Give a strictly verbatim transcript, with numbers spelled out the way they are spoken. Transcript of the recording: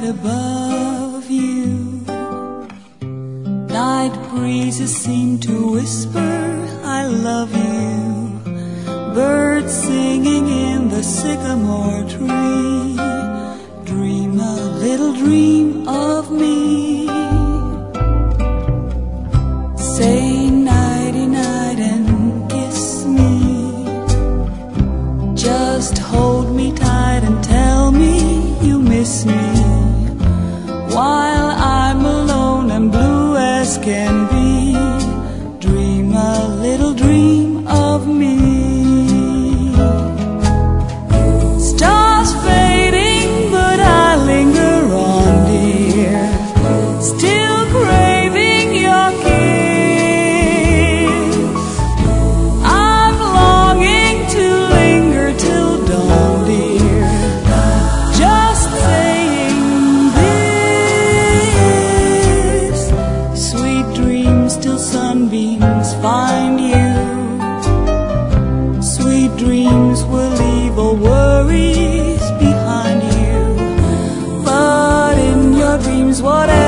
right above you. Night breezes seem to whisper, I love you. Birds singing in the sycamore tree. Dream a little dream of me. Say nighty night and kiss me. Just hold me tight and tell me you miss me. While I'm alone and blue as can be, dream a little dream of me. Stars fading, but I linger on, dear, still craving your kiss. I'm longing to linger till dawn, dear, just saying this. Sweet dreams till sunbeams find you. Sweet dreams will leave all worries behind you. But in your dreams, whatever